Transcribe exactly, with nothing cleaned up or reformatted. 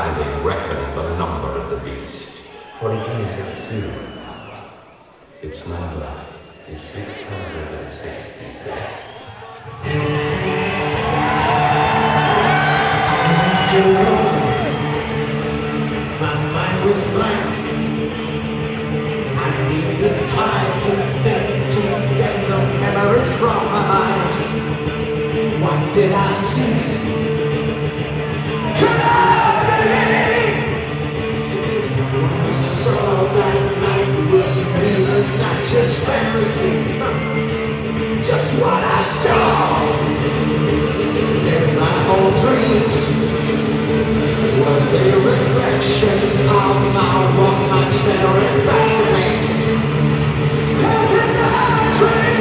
standing reckoned the number of the beast. For it is a few. Its number is six hundred sixty-six. My mind was blank. I needed time to think, to get the memories from my mind. What did I see? Could I believe? What I saw that night was real, not just fantasy. Just what I saw in my own dreams. Were they reflections of my Walkman staring back at me? 'Cause in my dreams